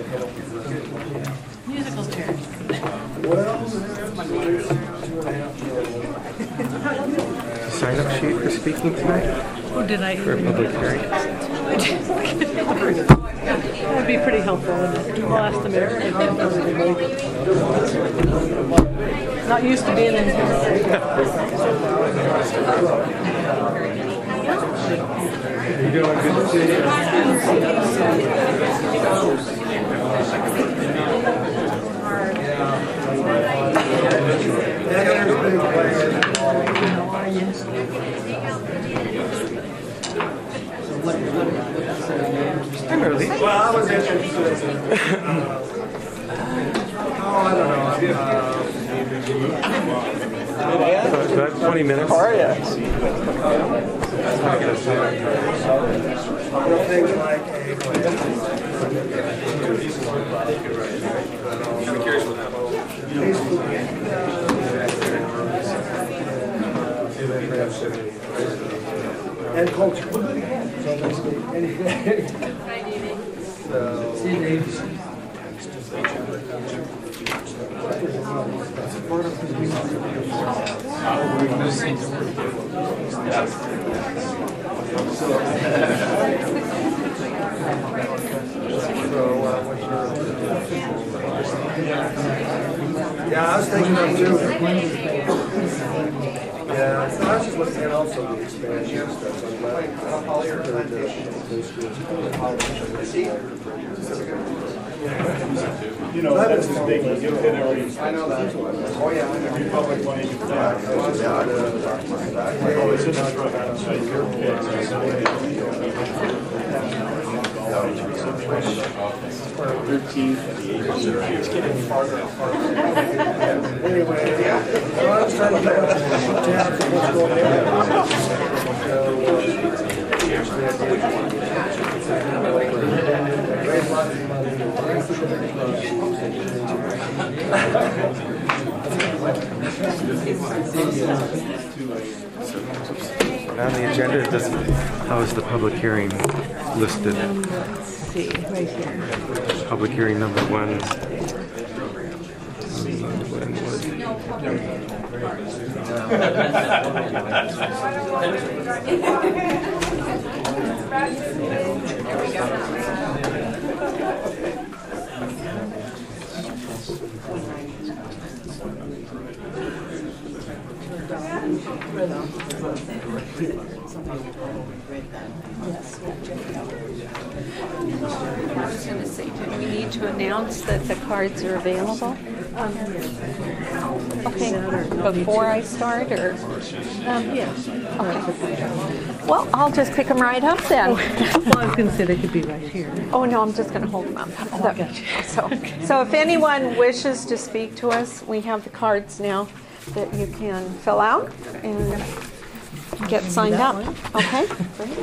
Musical chairs. Sign-up sheet for speaking tonight? Oh, did I? For a public hearing? That would be pretty helpful, wouldn't it? We'll ask them everything. Not used to being in here. You doing? Good to see I'm early. Well, I was interested. Oh, I don't know. So I have 20 minutes. How are you? Things like I'm curious what happened. And culture. So basically anything. So yeah, I was thinking of too. Yeah, so I was just looking at also the expansion stuff. So I'm glad you know, that's as big as you hit every. I know that. Oh yeah, I know. Every public money you've done. Oh, it's in the truck. So you're okay. It's getting farther and farther. Anyway, yeah. Well, I was trying to figure out what's going On the agenda, it doesn't. How is the public hearing listed? Let's see, right here. Public hearing number 1. I was going to say, do we need to announce that the cards are available? Okay, before I start, or? Yeah. Okay. Well, I'll just pick them right up then. Well, I was going to say they could be right here. Oh, no, I'm just going to hold them up. Oh, I got you. So if anyone wishes to speak to us, we have the cards now that you can fill out and get signed up. Okay, great.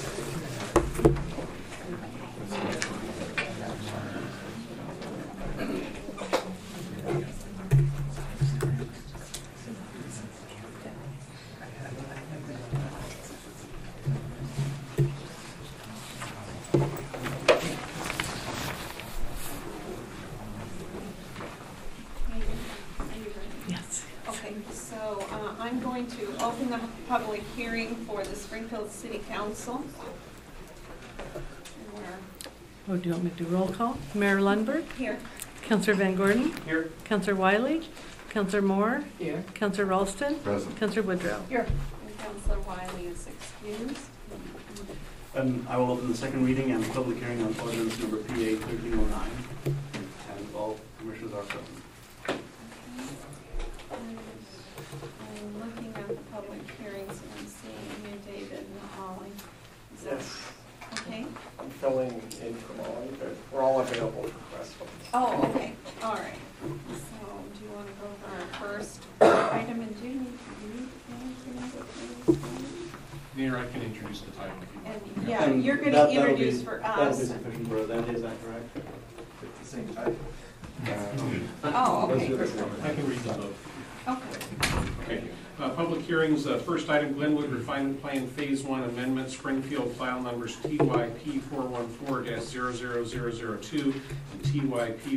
I'm going to open the public hearing for the Springfield City Council. Oh, do you want me to do roll call? Mayor Lundberg? Here. Councillor Van Gordon? Here. Councillor Wiley? Councillor Moore? Here. Councillor Ralston? Present. Councillor Woodrow? Here. And Councillor Wiley is excused. And I will open the second reading and public hearing on ordinance number PA 1309. And all commissioners are present. I'm looking at the public hearings and I'm seeing you, David, and Ollie. Is that okay? I'm filling in from all of you. We're all available for questions. Oh, okay. All right. So, do you want to go over our first item, and do you need to read anything? Mayor, I can introduce the title. And yeah, you're going to introduce for That'll us. be sufficient for that, is that correct? It's the same type. Oh, okay. I can read them both. Okay. Okay. Public hearings, first item, Glenwood Refinement Plan Phase 1 Amendment, Springfield file numbers TYP 414-00002 and TYP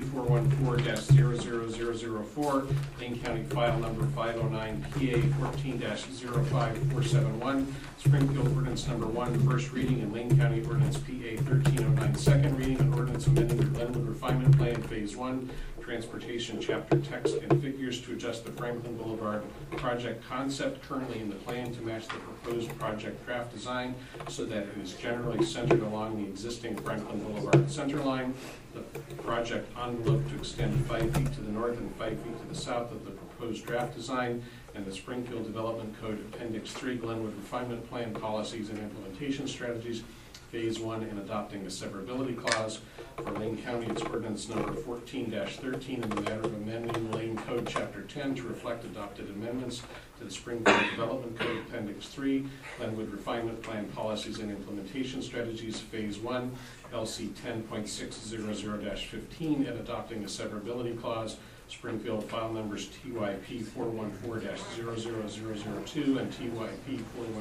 414-00004, Lane County file number 509 PA 14-05471, Springfield ordinance number 1, first reading, and Lane County ordinance PA 1309, second reading, an ordinance amending the Glenwood Refinement Plan Phase 1, Transportation Chapter Text and Figures to adjust the Franklin Boulevard project concept currently in the plan to match the proposed project draft design so that it is generally centered along the existing Franklin Boulevard center line. The project envelope to extend 5 feet to the north and 5 feet to the south of the proposed draft design, and the Springfield Development Code Appendix 3 Glenwood Refinement Plan Policies and Implementation Strategies Phase 1 and adopting the severability clause. For Lane County, it's ordinance number 14-13 in the matter of amending Lane Code Chapter 10 to reflect adopted amendments to the Springfield Development Code Appendix 3, Glenwood Refinement Plan Policies and Implementation Strategies Phase 1, LC 10.600-15, and adopting the severability clause. Springfield file numbers TYP 414-00002 and TYP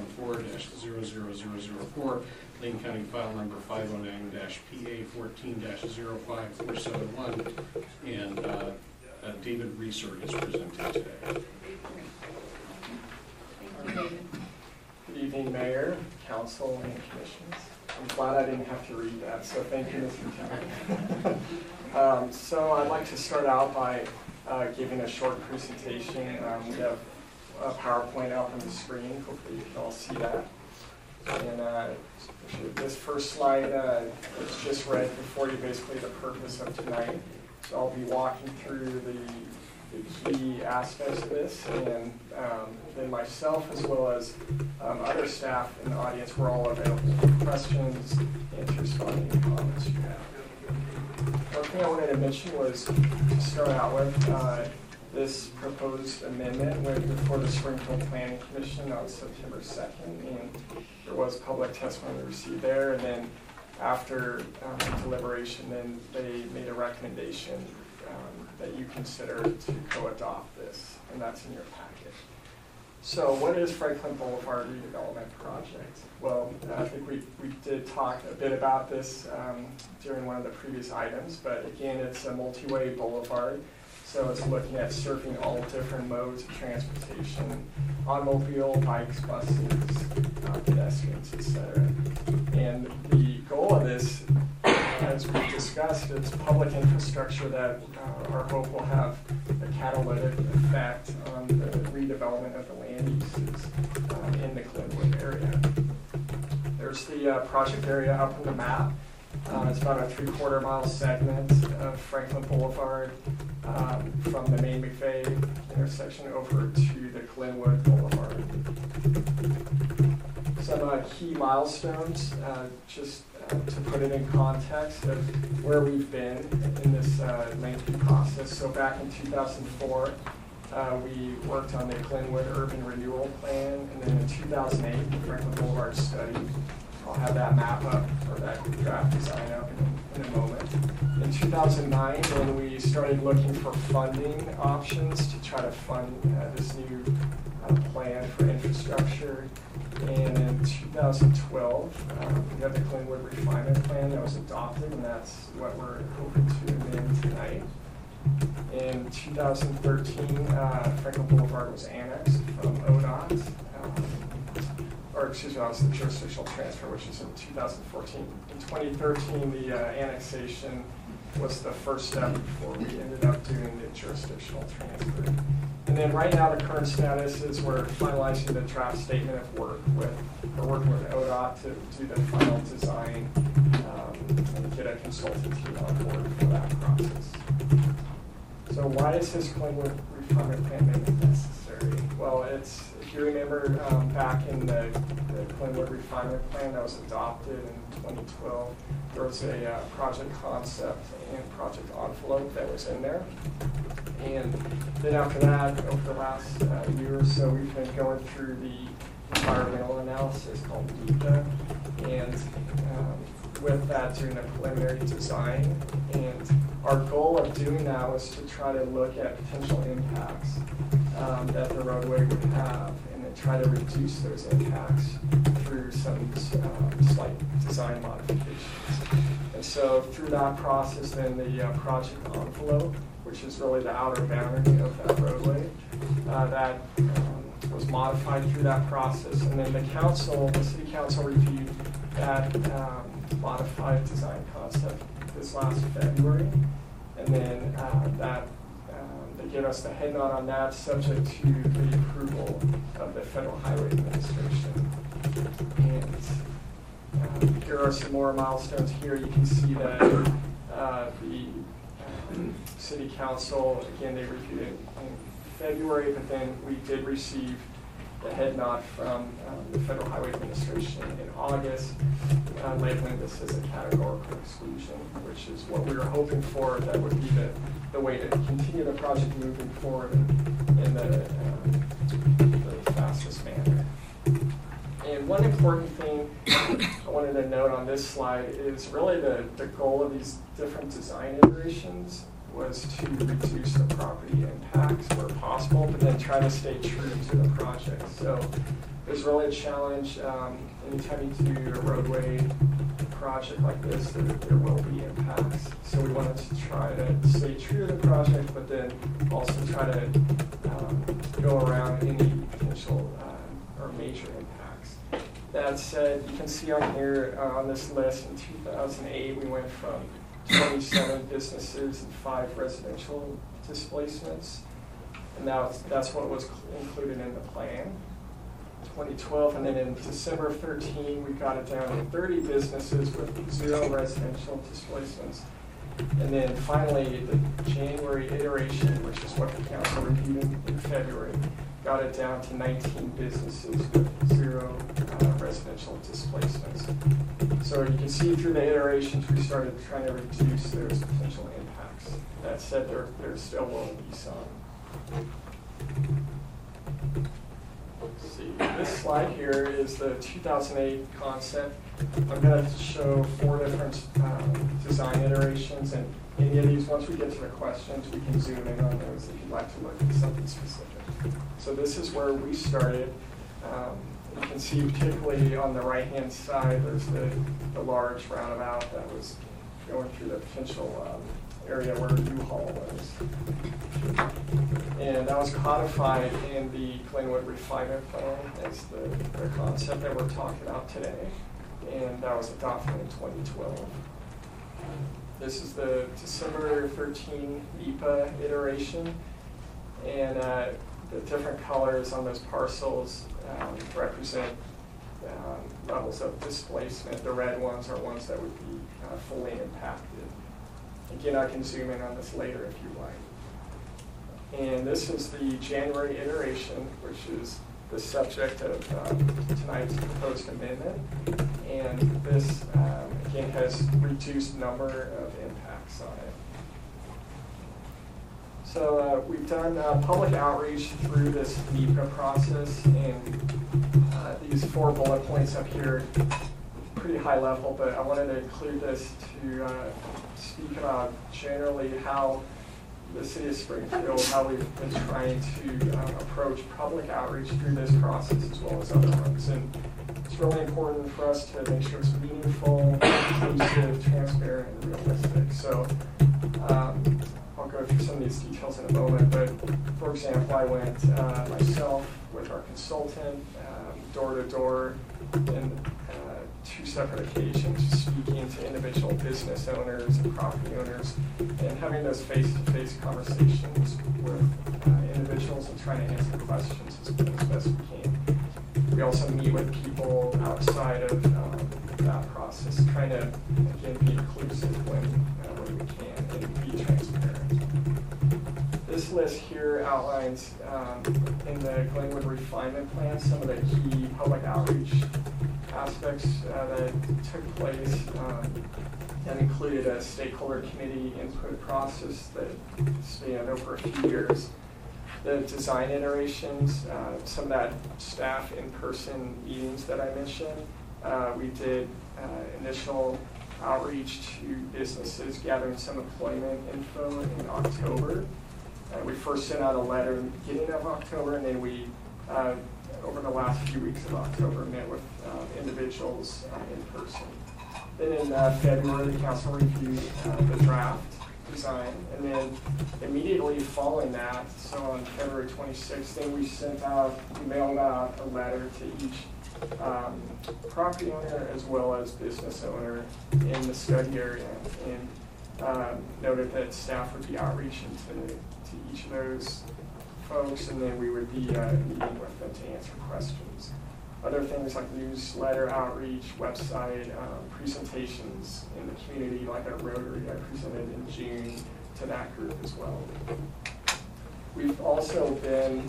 414-00004, Lane County file number 509-PA 14-05471, and David Reesor is presenting today. Good evening, Mayor, Council, and Commissions. I'm glad I didn't have to read that, so thank you, Mr. Town. So I'd like to start out by giving a short presentation. We have a PowerPoint up on the screen. Hopefully you can all see that. And this first slide was just read before you, basically the purpose of tonight. So I'll be walking through the key aspects of this, and then myself as well as other staff in the audience, we're all available for questions and to respond to any comments you have. One thing I wanted to mention was to start out with this proposed amendment went before the Springfield Planning Commission on September 2nd, and there was public testimony received there, and then after deliberation, then they made a recommendation that you consider to co-adopt this, and that's in your packet. So what is Franklin Boulevard Redevelopment Project? Well, I think we did talk a bit about this during one of the previous items, but again, it's a multi-way boulevard. So it's looking at serving all different modes of transportation, automobile, bikes, buses, pedestrians, etc. And the goal of this, as we discussed, is public infrastructure that our hope will have a catalytic effect on the redevelopment of the land uses in the Glenwood area. There's the project area up on the map. It's about a 3/4 mile segment of Franklin Boulevard from the main McVeigh intersection over to the Glenwood Boulevard. Some key milestones, just to put it in context of where we've been in this lengthy process. So back in 2004, we worked on the Glenwood Urban Renewal Plan, and then in 2008, the Franklin Boulevard Study. I'll have that map up, or that draft design up in a moment. In 2009, when we started looking for funding options to try to fund this new plan for infrastructure. And in 2012, we have the Glenwood Refinement Plan that was adopted, and that's what we're hoping to amend tonight. In 2013, Franklin Boulevard was annexed from ODOT. Or excuse me, that was the jurisdictional transfer, which is in 2014. In 2013, the annexation was the first step before we ended up doing the jurisdictional transfer. And then right now, the current status is we're finalizing the draft statement of work we're working with ODOT to do the final design and get a consultant team on board for that process. So why is this Glenwood Refinement Plan necessary? Well, if you remember back in the Glenwood Refinement Plan that was adopted in 2012, there was a project concept and project envelope that was in there. And then after that, over the last year or so, we've been going through the environmental analysis called DECA, and with that, doing a preliminary design. And our goal of doing that was to try to look at potential impacts that the roadway would have, and then try to reduce those impacts through some slight design modifications. And so through that process, then the project envelope, which is really the outer boundary of that roadway, that was modified through that process. And then the city council reviewed that modified design concept this last February. And then they give us the head nod on that, subject to the approval of the Federal Highway Administration. And here are some more milestones here. You can see that the City Council, again, they reviewed it in February, but then we did receive the head nod from the Federal Highway Administration in August, labeling this as a categorical exclusion, which is what we were hoping for. That would be the way to continue the project moving forward in the fastest manner. And one important thing I wanted to note on this slide is really the goal of these different design iterations was to reduce the property impacts where possible, but then try to stay true to the project. So there's really a challenge anytime you do a roadway project like this, there will be impacts. So we wanted to try to stay true to the project, but then also try to go around any potential or major impacts. That said, you can see on here on this list, in 2008, we went from 27 businesses and 5 residential displacements, and that's what was included in the plan. 2012, and then in December of 13, we got it down to 30 businesses with 0 residential displacements. And then finally, the January iteration, which is what the council reviewed in February, got it down to 19 businesses with 0 residential displacements. So you can see through the iterations, we started trying to reduce those potential impacts. That said, there still will be some. Let's see. This slide here is the 2008 concept. I'm going to show 4 different design iterations, and any of these, once we get to the questions, we can zoom in on those if you'd like to look at something specific. So this is where we started. You can see particularly on the right-hand side, there's the large roundabout that was going through the potential area where U-Haul was. And that was codified in the Glenwood Refinement Plan as the concept that we're talking about today. And that was adopted in 2012. This is the December 13 EPA iteration. And the different colors on those parcels represent levels of displacement. The red ones are ones that would be fully impacted. Again, I can zoom in on this later if you like. And this is the January iteration, which is the subject of tonight's proposed amendment. And this, again, has reduced number of impacts on it. So we've done public outreach through this NEPA process, and these 4 bullet points up here, pretty high level, but I wanted to include this to speak about generally how the city of Springfield, how we've been trying to approach public outreach through this process as well as other ones. And it's really important for us to make sure it's meaningful, inclusive, transparent, and realistic. So I'll go through some of these details in a moment, but for example, I went myself with our consultant door to door in 2 separate occasions, speaking to individual business owners and property owners, and having those face-to-face conversations with individuals and trying to answer questions as best we can. We also meet with people outside of that process, trying to, again, be inclusive when we can and be transparent. This list here outlines in the Glenwood Refinement Plan some of the key public outreach aspects that took place. That included a stakeholder committee input process that spanned over a few years. The design iterations, some of that staff in-person meetings that I mentioned. We did initial outreach to businesses, gathering some employment info in October. We first sent out a letter in the beginning of October, and then we, over the last few weeks of October, met with individuals in person. Then in February, the council reviewed the draft design, and then immediately following that, so on February 26th, then we mailed out a letter to each property owner as well as business owner in the study area, and noted that staff would be outreaching to each of those folks, and then we would be meeting with them to answer questions. Other things like newsletter outreach, website, presentations in the community, like at Rotary, I presented in June to that group as well. We've also been,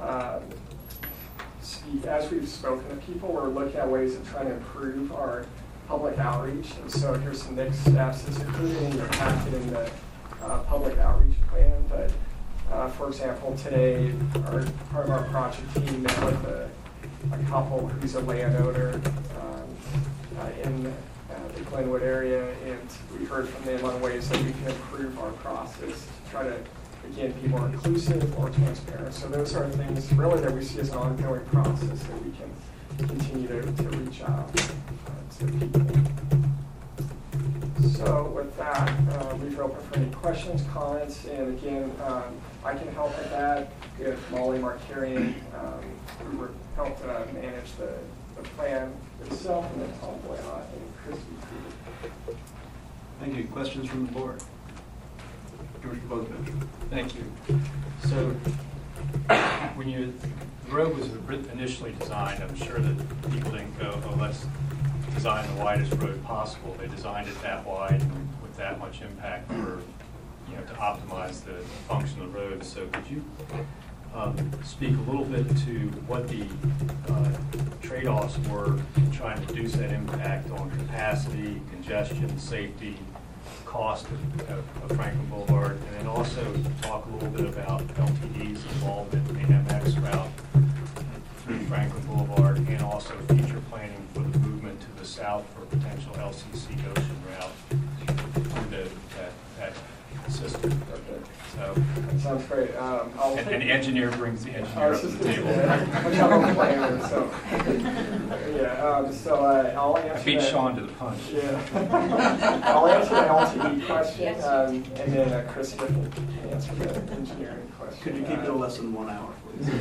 as we've spoken to people, we're looking at ways of trying to improve our public outreach. And so here's some next steps. It's included in your packet in the public outreach plan. But for example, today, part of our project team met with a couple who's a landowner in the Glenwood area, and we heard from them on ways that we can improve our process to try to, again, be more inclusive, more transparent. So those are things really that we see as an ongoing process that we can continue to reach out to people. So with that, leave it open for any questions, comments, and again, I can help with that. We have Molly Markarian, who helped manage the plan itself, and then Tom Boyott and Christy. Thank you. Questions from the board? George Bogovich. Thank you. So when the road was initially designed, I'm sure that people didn't go, oh, let's design the widest road possible. They designed it that wide with that much impact for, to optimize the function of the road. So could you speak a little bit to what the trade-offs were in trying to reduce that impact on capacity, congestion, safety, cost of Franklin Boulevard, and then also talk a little bit about LTD's involvement in the MX route through Franklin Boulevard, and also future planning for the movement to the south for potential LCC Goshen route through that system. So, that sounds great. And the engineer brings the engineer up to the table. I'm a planner, so yeah. So I'll answer. I beat Sean to the punch. Yeah. I'll answer the LTD question, and then Chris can answer the engineering question. Could you keep it less than 1 hour,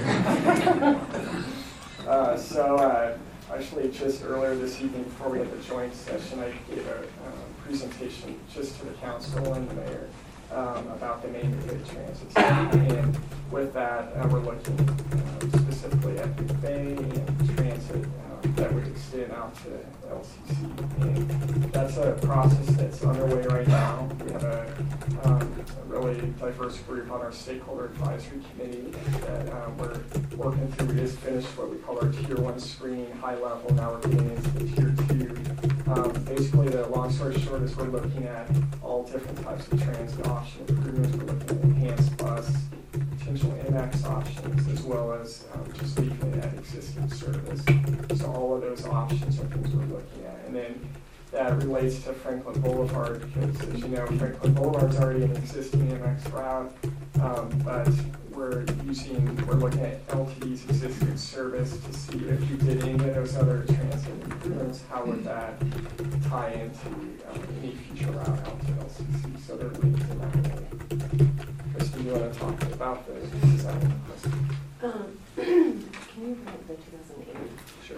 please? Actually, just earlier this evening, before we had the joint session, I gave a presentation just to the council and the mayor about the main Bay transit study. And with that, we're looking specifically at the Bay and transit that would extend out to LCC. And that's a process that's underway right now. We have a really diverse group on our stakeholder advisory committee that we're working through. We just finished what we call our Tier 1 screening, high level. Now we're getting into the Tier 2. Basically, the long story short is we're looking at all different types of transit option improvements. We're looking at enhanced bus, potential MX options, as well as just leaving it at existing service. So all of those options are things we're looking at. And then that relates to Franklin Boulevard because, as you know, Franklin Boulevard is already an existing MX route, but we're looking at LTD's existing service to see if you did any of those other transit improvements, how would that tie into any future route out to LCC? So they're linked in that way. Christy, you want to talk about the design? Can you bring up the 2008? Sure.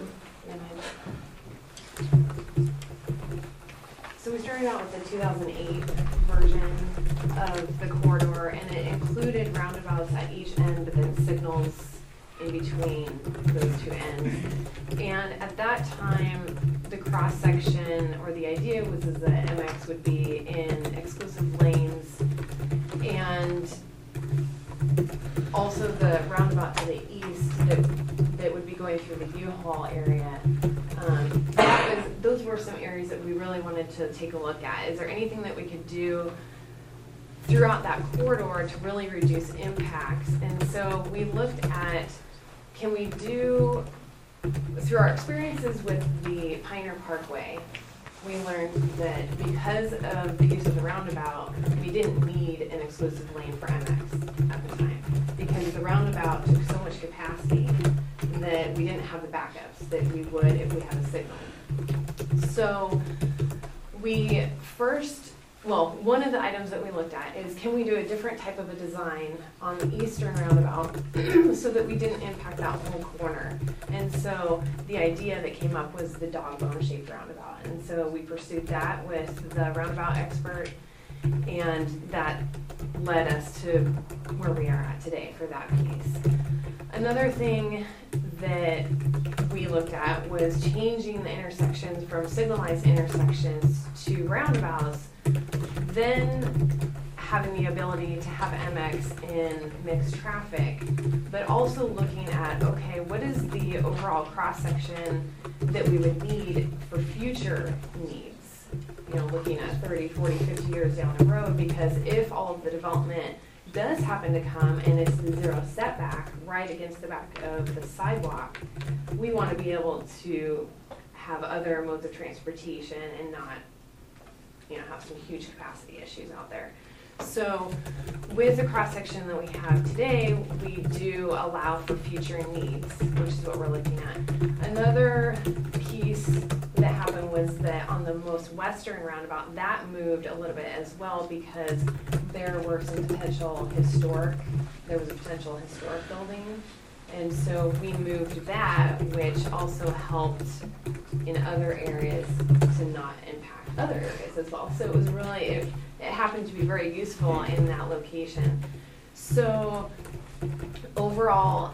So we started out with the 2008 version of the corridor, and it included roundabouts at each end, but then signals in between those two ends. And at that time, the cross section, or the idea was that MX would be in exclusive lanes, and also the roundabout to the east that would be going through the U-Haul area. Those were some areas that we really wanted to take a look at. Is there anything that we could do throughout that corridor to really reduce impacts? And so we looked at, can we do, through our experiences with the Pioneer Parkway, we learned that because of the use of the roundabout, we didn't need an exclusive lane for MX at the time. roundabout took so much capacity that we didn't have the backups that we would if we had a signal. So we first, well, one of the items that we looked at is, can we do a different type of a design on the eastern roundabout so that we didn't impact that whole corner? And so the idea that came up was the dog bone shaped roundabout. And so we pursued that with the roundabout expert, and that led us to where we are at today for that piece. Another thing that we looked at was changing the intersections from signalized intersections to roundabouts, then having the ability to have MX in mixed traffic, but also looking at, okay, what is the overall cross-section that we would need for future needs? You know, looking at 30, 40, 50 years down the road, because if all of the development does happen to come and it's the zero setback right against the back of the sidewalk, we want to be able to have other modes of transportation and not, you know, have some huge capacity issues out there. So with the cross-section that we have today, we do allow for future needs, which is what we're looking at. Another piece that happened was that on the most western roundabout, that moved a little bit as well, because there were some potential historic building. And so we moved that, which also helped in other areas to not impact other areas as well. So it was really, it happened to be very useful in that location. So overall,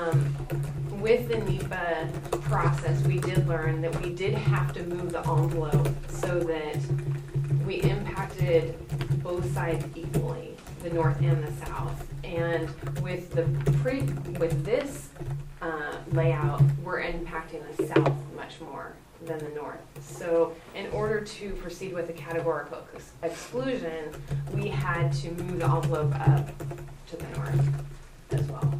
with the NEPA process, we did learn that we did have to move the envelope so that we impacted both sides equally, the north and the south. And with this layout, we're impacting the south much more than the north. So in order to proceed with the categorical exclusion, we had to move the envelope up to the north as well.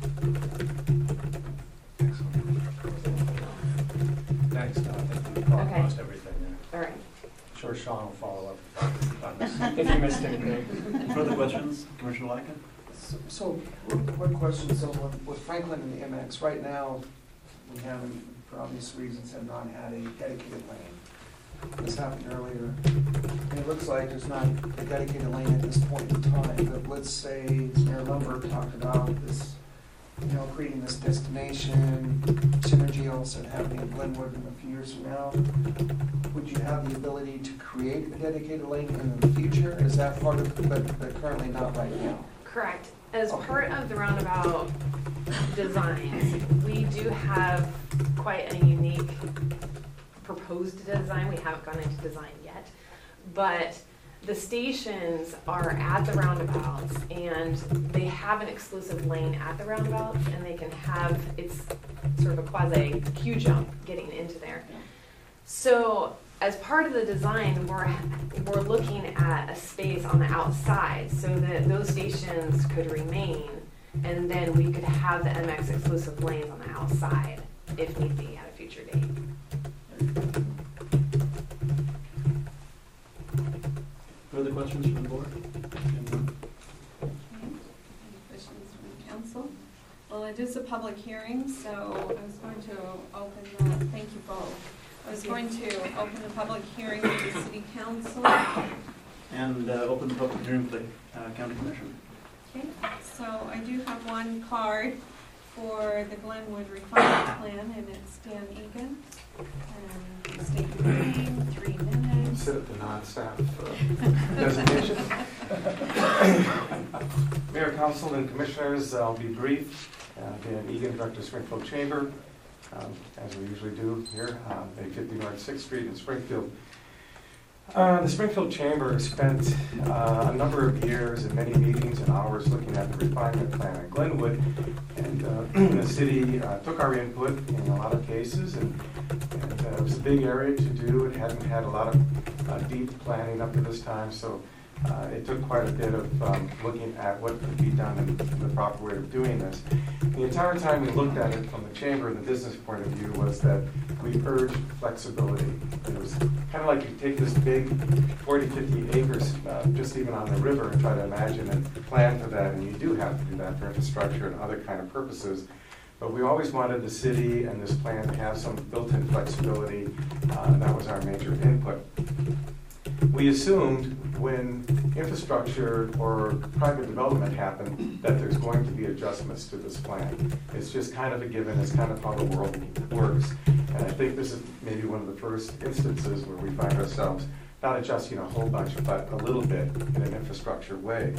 Thanks, Don. I think we covered Okay. most everything there. All right. I'm sure Sean will follow up on this if you missed anything. Further questions, Commissioner Lycan? So, one question, so with Franklin and the MX, right now, we haven't, for obvious reasons, have not had a dedicated lane. This happened earlier, and it looks like there's not a dedicated lane at this point in time, but let's say Mayor Lumberg talked about this, you know, creating this destination, synergy also happening in Glenwood in a few years from now. Would you have the ability to create a dedicated lane in the future? Is that part of it, but currently not right now? Correct. As part of the roundabout designs, we do have quite a unique proposed design. We haven't gone into design yet, but the stations are at the roundabouts, and they have an exclusive lane at the roundabouts, and they can have, it's sort of a quasi queue jump getting into there. So as part of the design, we're looking at a space on the outside so that those stations could remain, and then we could have the MX exclusive lanes on the outside if need be at a future date. Further questions from the board? Any questions from the council? Well, it is a public hearing, so I was going to open the, thank you both. I was going to open the public hearing with the city council. And open the public hearing for the county commission. Okay, so I do have one card for the Glenwood refinement plan, and it's Dan Egan. And state your name, 3 minutes. Sit at the non-staff designation. Mayor, Council, and Commissioners, I'll be brief. Dan Egan, Director of Springfield Chamber, as we usually do here, 850 North 6th Street in Springfield. The Springfield Chamber spent a number of years and many meetings and hours looking at the refinement plan at Glenwood, and the city took our input in a lot of cases, and it was a big area to do. It hadn't had a lot of deep planning up to this time, so It took quite a bit of looking at what could be done and the proper way of doing this. The entire time we looked at it from the chamber and the business point of view was that we urged flexibility. It was kind of like you take this big 40, 50 acres just even on the river and try to imagine and plan for that, and you do have to do that for infrastructure and other kind of purposes. But we always wanted the city and this plan to have some built-in flexibility. That was our major input. We assumed when infrastructure or private development happened that there's going to be adjustments to this plan. It's just kind of a given. It's kind of how the world works. And I think this is maybe one of the first instances where we find ourselves not adjusting a whole bunch, but a little bit in an infrastructure way.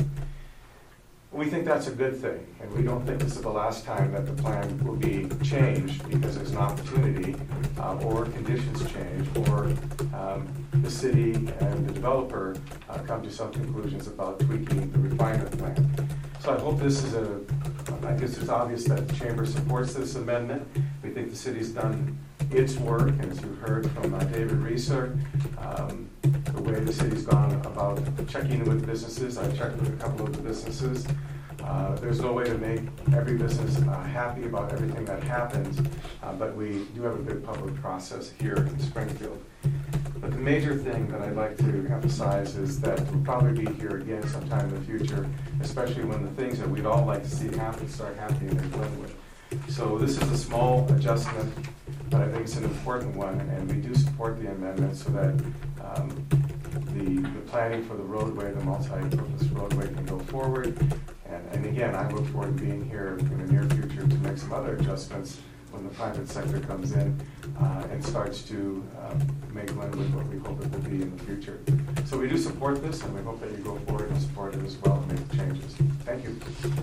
We think that's a good thing, and we don't think this is the last time that the plan will be changed because there's an opportunity or conditions change or the city and the developer come to some conclusions about tweaking the refinement plan. So I hope this is I guess it's obvious that the chamber supports this amendment. We think the city's done its work, and as you heard from David Reeser, the way the city's gone about checking with businesses. I checked with a couple of the businesses. There's no way to make every business happy about everything that happens, but we do have a good public process here in Springfield. But the major thing that I'd like to emphasize is that we'll probably be here again sometime in the future, especially when the things that we'd all like to see happen start happening in Glenwood. So this is a small adjustment, but I think it's an important one, and we do support the amendment so that the planning for the roadway, the multi-purpose roadway, can go forward. And again, I look forward to being here in the near future to make some other adjustments when the private sector comes in and starts to make Glenwood what we hope it will be in the future. So we do support this, and we hope that you go forward and support it as well and make the changes. Thank you.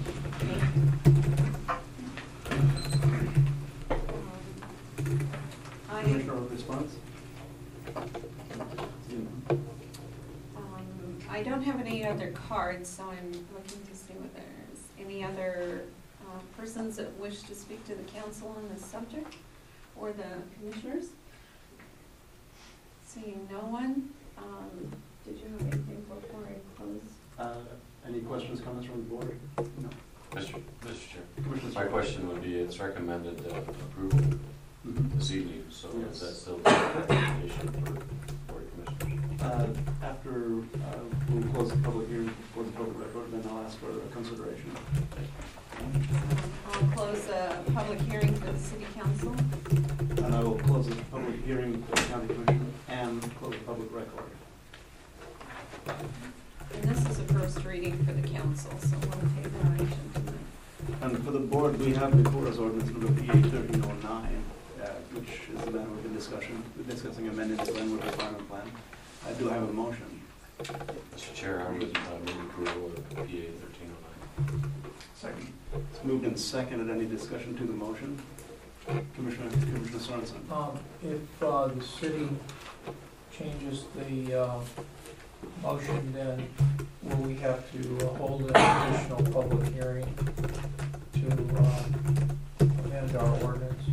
Commissioner, response? I don't have any other cards, so I'm looking to see whether there's any other persons that wish to speak to the council on this subject, or the commissioners. Seeing no one, did you have anything before I close? Any questions, comments from the board? No. Mr. Chair, Commissioner my question would be, it's recommended approval this evening, so is that still the recommendation for board commissioners? After we'll close the public hearing for the public record, then I'll ask for consideration. I'll close the public hearing for the city council. And I will close the public hearing for the county commission and close the public record. And this is a first reading for the council, so we'll take no action tonight. And for the board, we have before us ordinance number PA 1309, which is the matter we've been discussing amending the Glenwood refinement plan. I do have a motion. Mr. Chair, I would move approval of PA 1309. Second. It's moved and seconded. Any discussion to the motion? Commissioner Sorensen. If the city changes the motion, then will we have to hold an additional public hearing to amend our ordinance?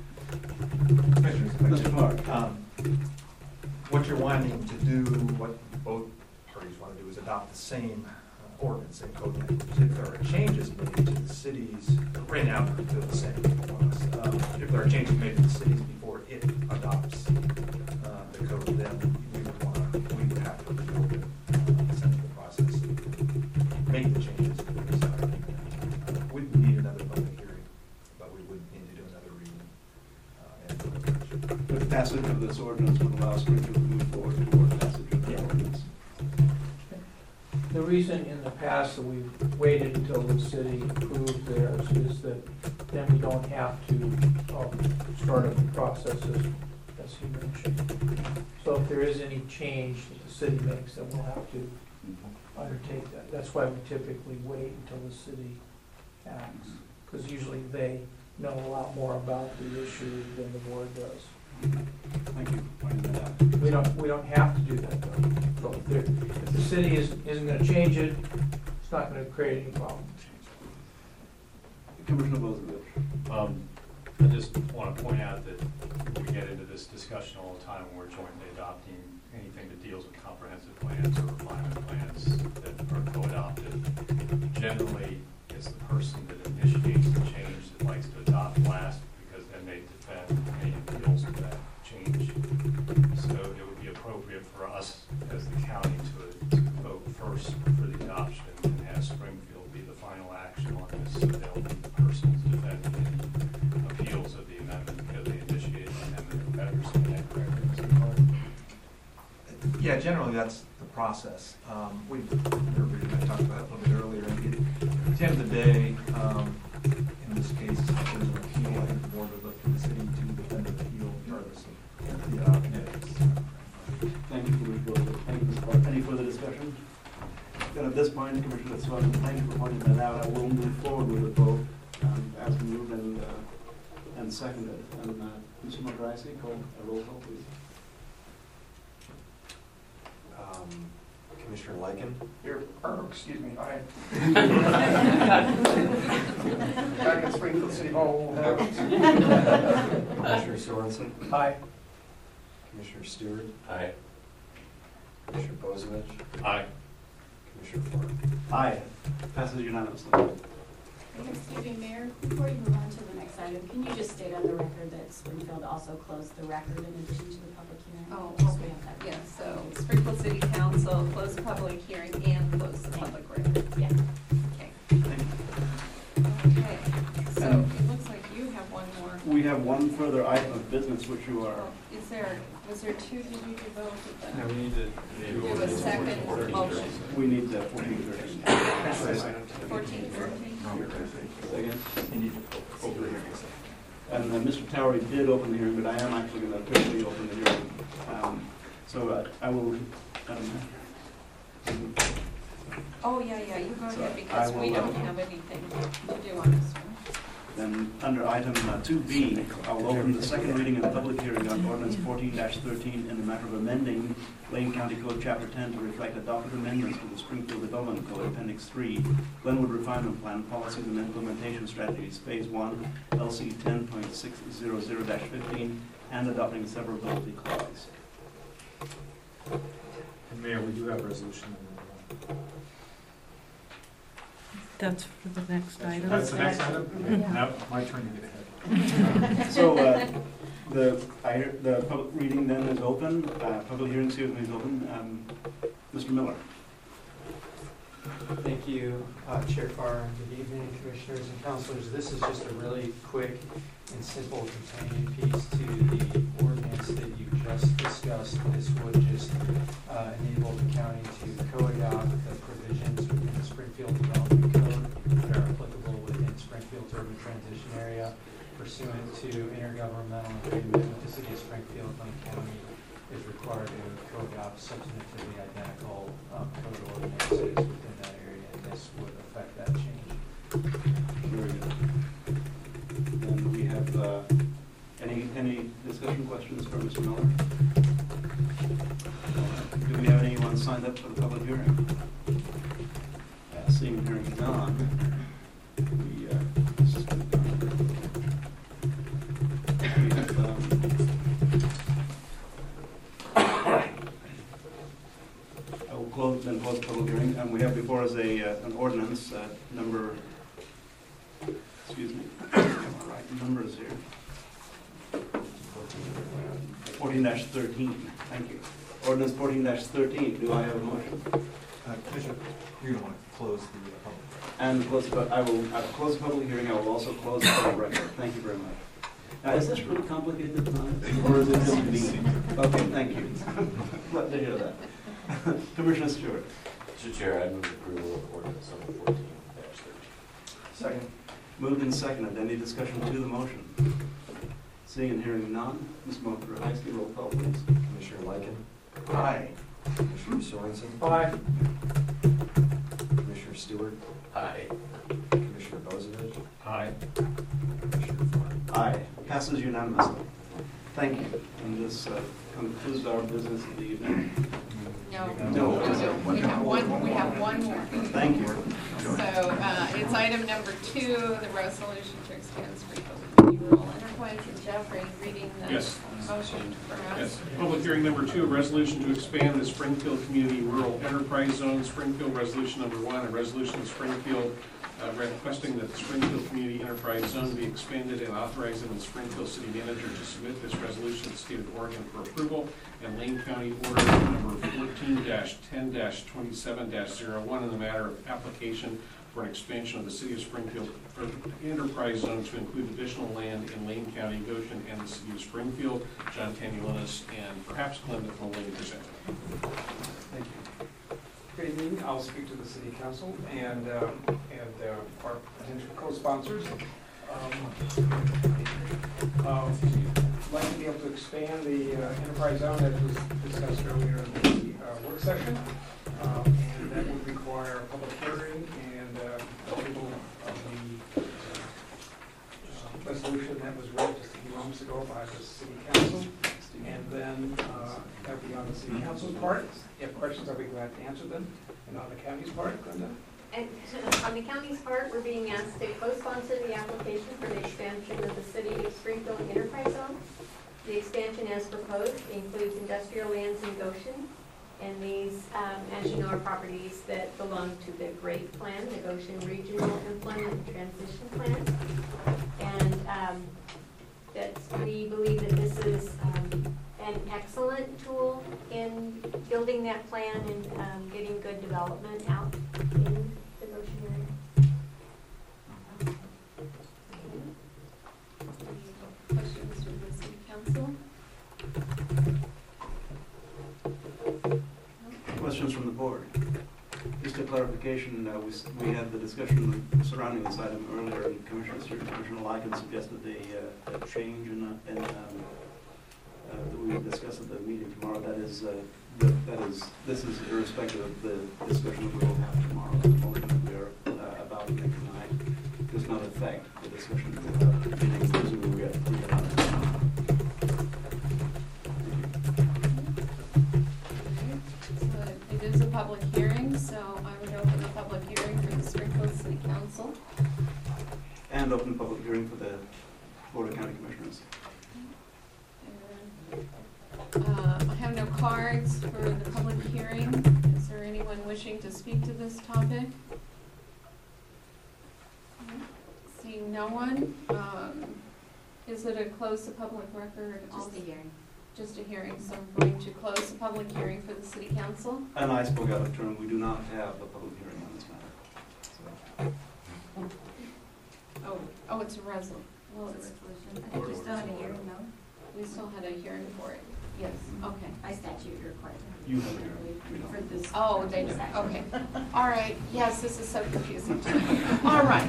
Mr. Clark. What you're wanting to do, what both parties want to do, is adopt the same ordinance and code language. If there are changes made to the cities, right now they're the same. If there are changes made to the cities before it adopts the code, then we would have to reopen the central process, make the changes. We'd need another public hearing, but we would need to do another reading. The passage of this ordinance would allow Springfield to move forward toward passage of the ordinance. The reason in the past that we've waited until the city approves theirs is that then we don't have to start up the process as he mentioned. So if there is any change that the city makes, then we'll have to undertake that. That's why we typically wait until the city acts, because usually they know a lot more about the issue than the board does. Thank you for pointing that out. We don't have to do that though. So if the city isn't going to change it, it's not going to create any problem. Commissioner Bozievich. I just want to point out that we get into this discussion all the time when we're jointly adopting anything that deals with comprehensive plans or refinement plans that are co-adopted. Generally, it's the person that initiates the change that likes to adopt last, because then they defend any appeals to that change. So it would be appropriate for us as the county to vote first for the adoption and have Springfield be the final action on this. So they'll be the person to defend any appeals of the amendment because they initiated the amendment. Is that correct, Mr. Clark? Yeah, generally that's the process. Everybody and I talked about it a little bit earlier. At the end of the day, in this case, if there's an appeal, I think the board would look for the city to defend the appeal regardless of the adoption. Thank you, Commissioner Wilson. Thank you, Mr. Clark. Any further discussion? Then at this point, Commissioner Swanson, thank you for pointing that out. I will move forward with the vote as moved and seconded. And Mr. Modrasi, call a roll call, please. Commissioner Lycan? Here, excuse me, aye. Back in Springfield City Hall. Commissioner Sorensen? Aye. Commissioner Stewart? Aye. Commissioner Bozevich? Aye. Commissioner Ford? Aye. Passes unanimously. Excuse me, Mayor, before you move on to the next item, can you just state on the record that Springfield also closed the record in addition to the public hearing? Oh, Just okay. we have that. Yeah, so Springfield City Council closed the public hearing and closed the public record. Yeah. Okay. Thank you. Okay, so it looks like you have one more. We have one further item of business, which you are. Oh, was there two, did you devote to that? No, we need to Do a second motion. We need 1413. 1413? Second. And Mr. Towery did open the hearing, but I am actually going to officially open the hearing. I will. Oh, yeah, you go So ahead because I we will, don't have anything to do on this one. Then, under item 2B, I'll open the second reading and public hearing on ordinance 14-13 in the matter of amending Lane County Code Chapter 10 to reflect adopted amendments to the Springfield Development Code Appendix 3, Glenwood Refinement Plan, Policies and Implementation Strategies, Phase 1, LC 10.600-15, and adopting severability clause. And Mayor, we do have a resolution number 1. That's for the next item. That's the next item? Yeah. No, my turn to get ahead. So the public reading then is open, public hearing, excuse me, is open. Mr. Miller. Thank you, Chair Farr. Good evening, Commissioners and Councilors. This is just a really quick and simple companion piece to the ordinance that you just discussed. This would just enable the county to co-adopt the provisions within the Springfield Development Code that are applicable within Springfield's urban transition area pursuant to intergovernmental agreement with the City of Springfield. Lane County is required to co-adopt substantively identical code ordinances within that area, and this would affect that change. Very good. And we have any discussion questions for Mr. Miller? Do we have anyone signed up for the public hearing? Seeing and hearing none, I will close the public hearing, and we have before us an ordinance number. Excuse me. Right numbers here. 14-13. Thank you. Ordinance 14-13. Do I have a motion? Commissioner, you're going to want to close the public record. And close, but I will close the public hearing. I will also close the public record. Thank you very much. Now, is this really complicated tonight, or is it just me? Okay, thank you. Glad to hear that. Commissioner Stewart. Mr. Chair, I move approval of ordinance number 14-13. Second. Moved and seconded. Any discussion to the motion? Seeing and hearing none, Ms. Modraski, roll call, please. Commissioner Lycan? Aye. Commissioner Sorensen? Aye. Commissioner Stewart? Aye. Commissioner Bozevich? Aye. Commissioner Ford? Aye. Passes unanimously. Thank you. And this concludes our business of the evening. No. We have one more. Thank you. So it's item number 2, the resolution to extend Springfield Community Rural Enterprise, and Jeff, are you reading the Yes. motion for us? Yes. Public hearing number 2, a resolution to expand the Springfield Community Rural Enterprise Zone. Springfield Resolution number 1, a resolution of Springfield requesting that the Springfield Community Enterprise Zone be expanded and authorizing the Springfield City Manager to submit this resolution to the State of Oregon for approval, and Lane County Order number 14-10-27-01 in the matter of application for an expansion of the City of Springfield Enterprise Zone to include additional land in Lane County, Goshen, and the City of Springfield. John Tanulinis and perhaps Glenda Foley present. Thank you. Good evening. I'll speak to the City Council and our potential co-sponsors. I'd like to be able to expand the enterprise zone as was discussed earlier in the work session. And that would require a public hearing and approval of the resolution that was read just a few moments ago by the City Council. And then that would be on the City Council's part. If you have questions, I'll be glad to answer them. And on the county's part, Glenda? And on the county's part, we're being asked to co-sponsor the application for the expansion of the City of Springfield Enterprise Zone. The expansion as proposed includes industrial lands in Goshen. And these, as you know, are properties that belong to the GREAT plan, the Goshen Regional Employment Transition Plan. And that we believe that this is an excellent tool in building that plan and getting good development out in the Goshen area. Questions from the City Council? Questions from the board? Just a clarification, we had the discussion surrounding this item earlier, and Commissioner Lycan suggested a change that we would discuss at the meeting tomorrow. This is irrespective of the discussion that we will have tomorrow. The motion that we are about to make tonight does not affect the discussion that we'll have at the beginning, presumably we have to read about it. It is a public hearing, so I would open the public hearing for the Springfield City Council. And open the public hearing for the Board of County Commissioners. I have no cards for the public hearing. Is there anyone wishing to speak to this topic? Seeing no one, is it a close the public record? Just a hearing. Just a hearing, so I'm going to close the public hearing for the City Council. And I spoke out of turn. We do not have a public hearing on this matter. Oh, it's a resolution. Well, It's a resolution. I think we still have a hearing, no? We still had a hearing for it. Yes, okay. By statute, you're required. You have a hearing. For this. Oh, they do, okay. All right, yes, this is so confusing. All right.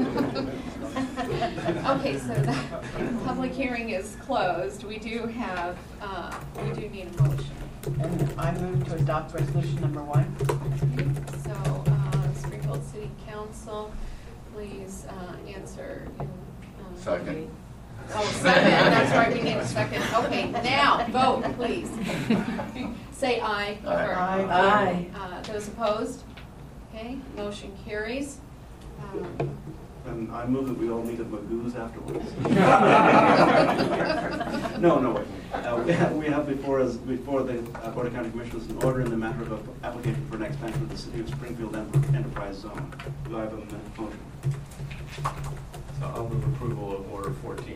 Okay, so the public hearing is closed. We do have, we do need a motion. And I move to adopt resolution number 1. Okay, so, Springfield City Council, please answer in. Second. Oh, second, that's right, we need a second. Okay, now, vote, please. Say aye. Aye. Those opposed? Okay, motion carries. And I move that we all meet at Magoo's afterwards. No, wait. We have before the Board of County Commissioners an order in the matter of an application for an expansion of the City of Springfield Enterprise Zone. Do I have a motion? So I'll move approval of order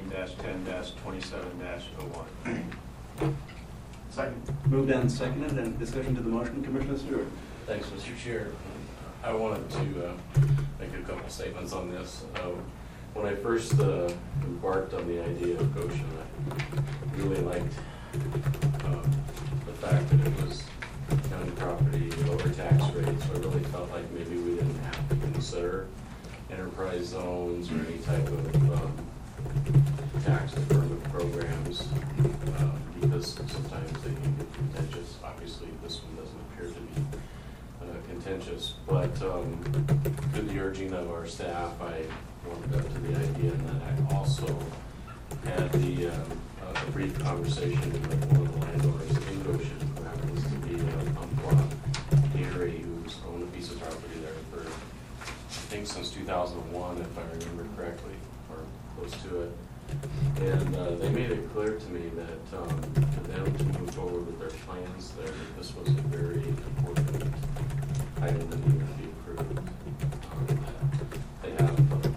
14-10-27-01. Second. Moved and seconded, and discussion to the motion. Commissioner Stewart. Thanks, Mr. Chair. I wanted to make a couple statements on this. When I first embarked on the idea of Goshen, I really liked the fact that it was county property, lower tax rates, so I really felt like maybe we didn't have to consider enterprise zones or any type of tax deferment programs because sometimes they can get contentious. Obviously, this one doesn't appear to be contentious, but through the urging of our staff, I warmed up to the idea, and then I also had a brief conversation with one of the landowners in Goshen, who happens to be Umpqua Gary, who's owned a piece of property there for, I think, since 2001, if I remember correctly, or close to it. And they made it clear to me that for them to move forward with their plans there, that this was a very important item that needed to be approved. They have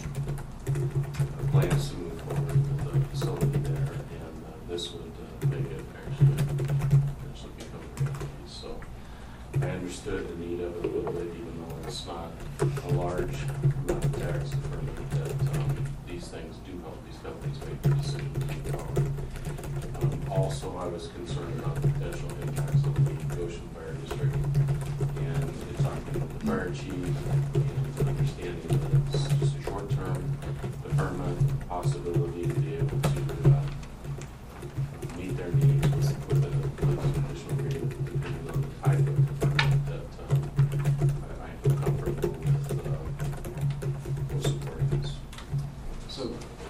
plans to move forward with the facility there, and this would make it actually become a reality. So I understood the need of it a little bit, even though it's not a large amount of tax deferment, that these things do help these companies make the decision to move forward. Also, I was concerned about the potential impacts on the Goshen Fire District, and talking with the fire chief and understanding that it's just a short-term deferment, possibility to be able to meet their needs with an additional agreement, depending on the type of deferment that I feel comfortable with supporting this. So,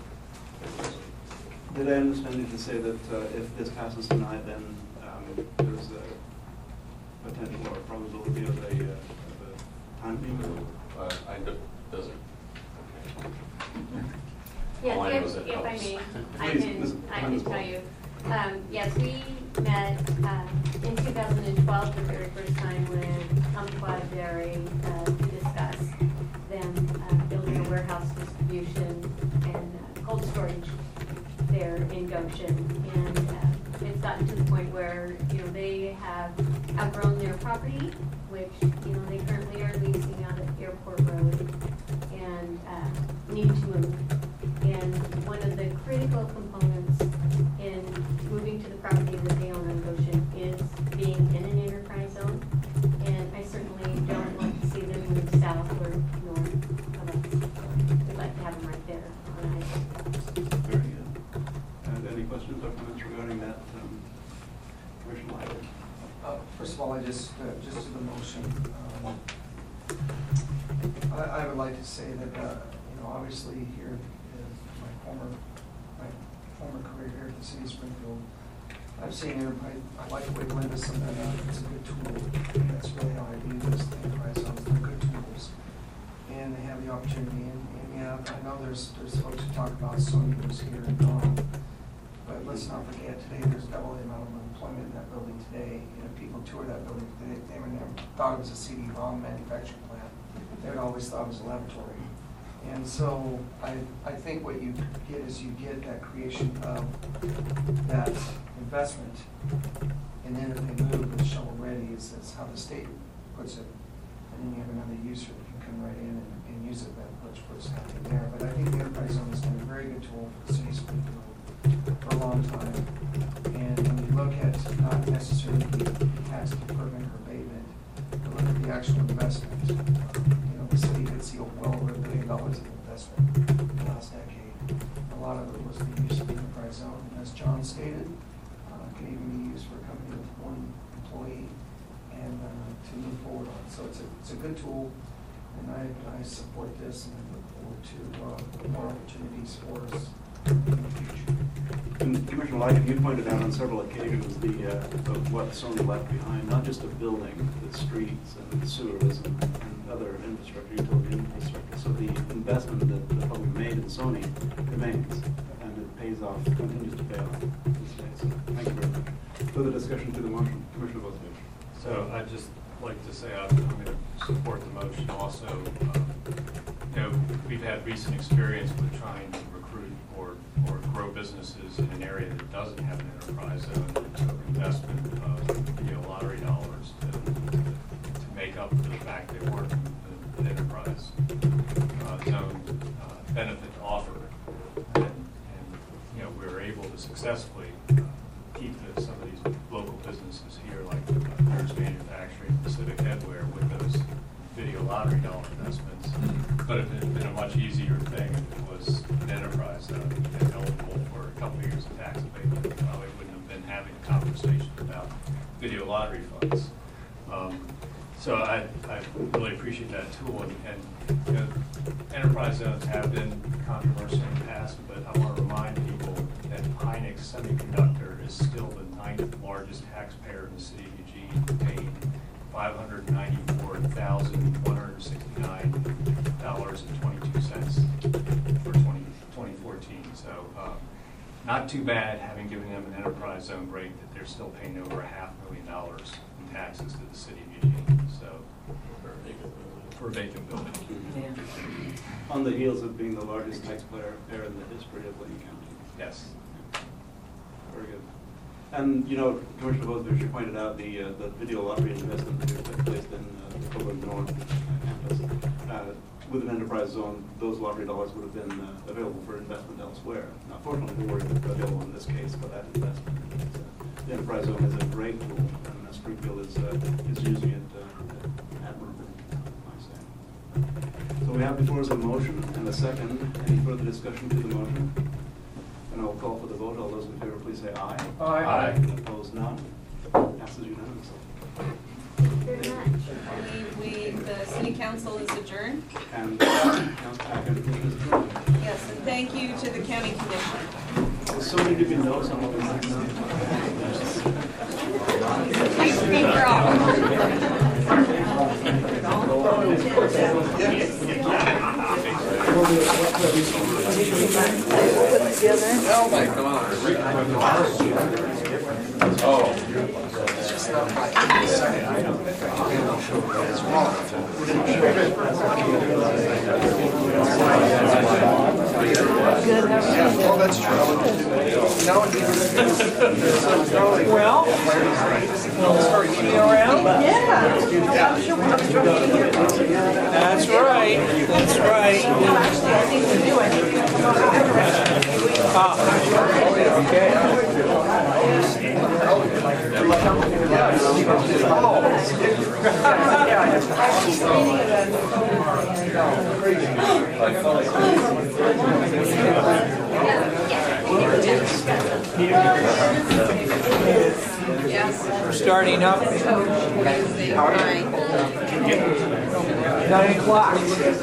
did I understand you to say that if this passes tonight, then there's a potential or probability of a time being? Does it? Yes, if I may, I can tell you. Yes, we met in 2012 the very first time with Umpqua Dairy to discuss them building a warehouse distribution and cold storage there in Goshen. And it's gotten to the point where, they have outgrown their property, which, they currently are leasing out at Airport Road and need to move. And one of the critical components in moving to the property that they own in Goshen is being in an enterprise zone. And I certainly don't want to see them move south or north of us. We'd like to have them right there on I-10. Very good. And any questions or comments regarding that, Commissioner Lytle? First of all, just to the motion, I would like to say that, obviously here in my former career here at the City of Springfield, I've seen enterprise, I like the way Linda said that, it's a good tool. And that's really how I view this, the enterprise zones, they're good tools. And they have the opportunity, and yeah, I know there's folks who talk about Sony who's here and gone, but let's not forget, today there's double the amount of employment in that building today. People tour that building, they would never thought it was a CD-ROM manufacturing plant. They would always thought it was a laboratory. And so I think what you get is you get that creation of that investment, and then if they move with shovel ready, is how the state puts it. And then you have another user that can come right in and use it, which puts happening there. But I think the enterprise zone has been a very good tool for the City of Springfield for a long time. And when you look at not necessarily the tax deferment or abatement, but look at the actual investment, the city did see well over $1 billion of investment in the last decade. A lot of it was the use of the enterprise zone. And as John stated, it can even be used for a company with one employee and to move forward on. So it's a good tool, and I support this, and I look forward to more opportunities for us in the future. And Commissioner Lytle, you pointed out on several occasions of what Sony left behind, not just a building, the streets and sewers and other infrastructure, utility infrastructure. So the investment that the public made in Sony remains, and it pays off, continues to pay off these days. So thank you very much. Further discussion to the motion, Commissioner Bozich. So I'd just like to say I'm going to support the motion also. We've had recent experience with trying to recruit or grow businesses in an area that doesn't have an enterprise zone. It took investment of lottery dollars to make up for the fact they weren't an enterprise zone benefit to offer. And we were able to successfully keep some of these local businesses here, like Pierce Manufacturing, Pacific Headwear, with those video lottery dollar investments. But it would have been a much easier thing if it was an enterprise zone and eligible for a couple of years of tax abatement. We probably wouldn't have been having a conversation about video lottery funds. So I really appreciate that tool. And enterprise zones have been controversial in the past, but I want to remind people that Hynix Semiconductor is still the 9th largest taxpayer in the city of Eugene, paying $594,169.22 for 2014. So not too bad, having given them an enterprise zone break, that they're still paying over $500,000 in taxes to the city of Eugene, so, for a vacant building. On the heels of being the largest taxpayer in the history of Lane County. Yes. Very good. And, you know, Commissioner Bozovich, you pointed out the video lottery investment that took place in the Cleveland North campus. With an enterprise zone, those lottery dollars would have been available for investment elsewhere. Now, fortunately, they were available in this case for that investment. The enterprise zone is a great tool, and Springfield is using it admirably, I say. So we have before us a motion and a second. Any further discussion to the motion? And I'll call for the vote. All those in favor, please say aye. Aye. Aye. And opposed, none. Passes unanimously. Very much. The city council is adjourned. And Council Commission is adjourned. Yes, and thank you to the county commission. There's so many different notes on what we might know. Ice cream for Oh my God. Oh. It's just not my second item. It's wrong. Well, that's true. No, well, see you around? Yeah. That's right. That's right. We're starting up 9 o'clock.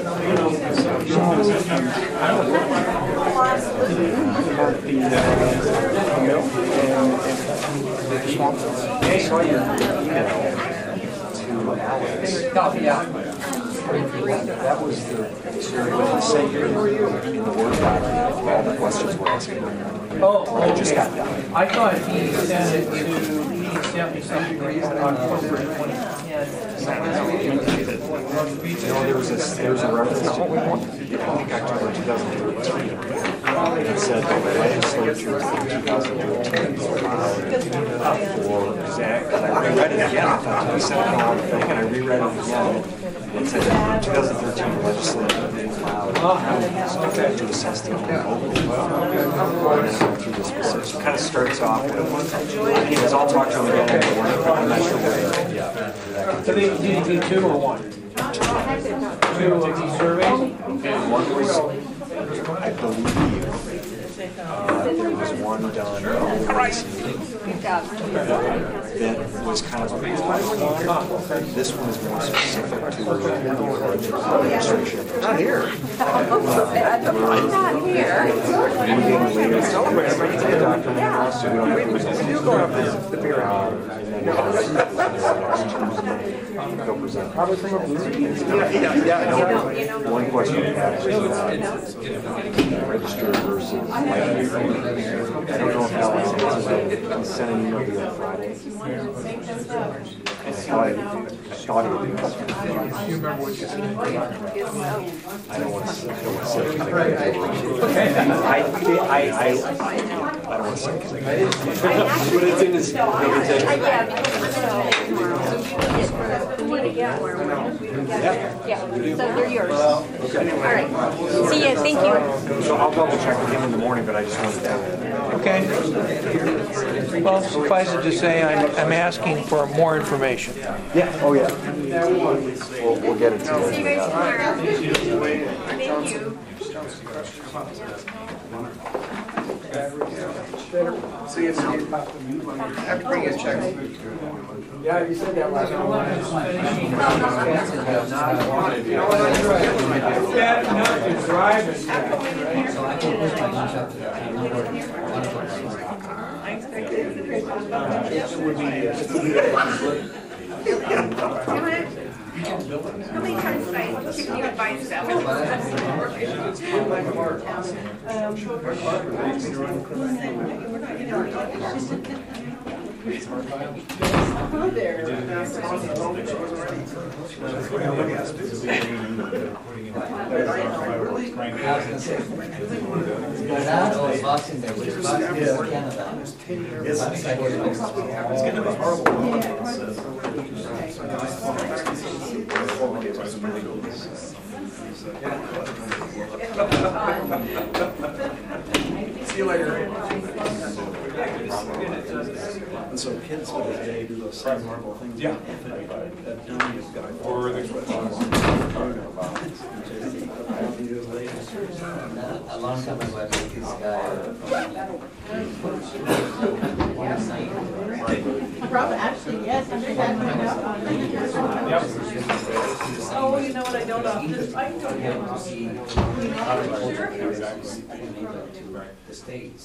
That was the same in the Word document, all the questions we're asking. Oh, just got done. I thought he sent it to, he sent me something on October 2010. There was a reference to, I think, October 2013. It said that the legislature in 2013 allowed for exact, and I reread it again. I thought we sent it on the thing, and I reread it again. It said that in 2013 the legislature allowed to assess the local. Through the specifics. It kind of starts off with, he was all talked to him again, I'm not sure what. So did he do 2 or 1? 2 of these surveys? One was, I believe, there was one done that was kind of a, this one is more specific to the administration. Not here. Not here. Probably from a one question I have is registered versus light. I don't know if that was sent an email to you on Friday. I thought it was. You remember what you said? I don't want to say I don't want to say but it's in his. Yeah, so they're yours. All right. See ya, thank you. So I'll double check with him in the morning, but I just wanted to. Okay. Well, suffice it to say, I'm asking for more information. Yeah, oh yeah. We'll get it to you. See you guys tomorrow. Thank you. See you soon. Have to bring a check. Yeah, you said that last time. Bad enough to drive How many times did I give you advice that See you later. And so kids of today do those same horrible things. Yeah. Or the A long time ago, I met this guy. Rob, actually, yes, I think that went up on Oh, you know what, I don't know, just, I don't know. The states.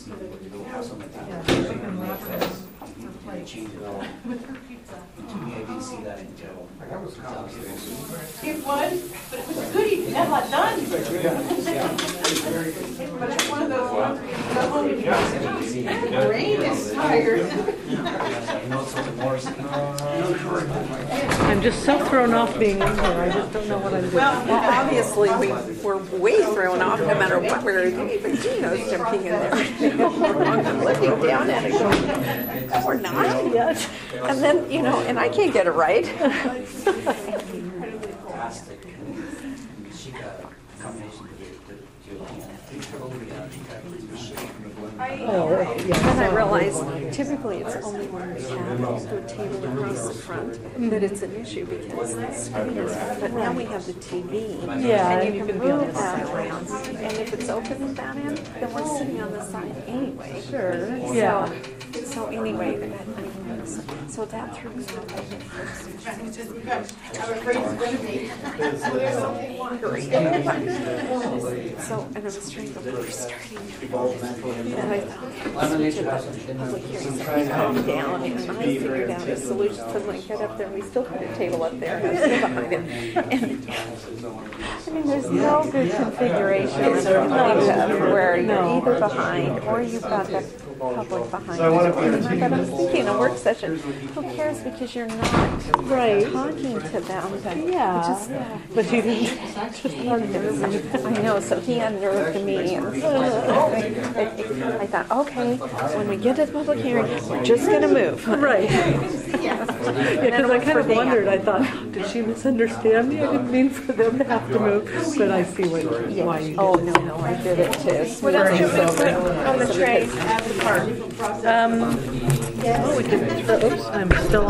Change it all. To me, I didn't see that until. It was, but it was good, he got a lot done. But it's one of those ones where you go home and your brain is tired. I'm just so thrown off being in here. I just don't know what I'm doing. Well, obviously, we're way thrown off no matter what we're doing, but Gino's jumping in there. I'm looking down at it going, no, we're not yet. And then, you know, and I can't get it right. Then I realized typically it's only when we have the table across the front that it's an issue because the screen is, but now we have the TV. Yeah, and you can be on move the that side. around. And if it's open at that end, then we're sitting on the side anyway. Sure, yeah. So anyway, so that threw me off. I'm afraid it's going to be. So, and I was trying to look starting. And I thought, calm down, and I figured out a solution. So when I get up there, we still put a table up there, and I was behind it. And, I mean, there's no good configuration in Lincoln where you're either behind or you've got the public behind you. But I'm thinking a work session, who cares because you're not talking to them. Yeah. But you didn't. I know, so he unnerved me. And I thought, okay, when we get to the public hearing, we're just going to move. Right. Because I kind of wondered, I thought, did she misunderstand me? I didn't mean for them to have to move, but I see why you did. Oh, no, I did it too. What else should we put on the tray at the park? Oh, we can, oops, I'm still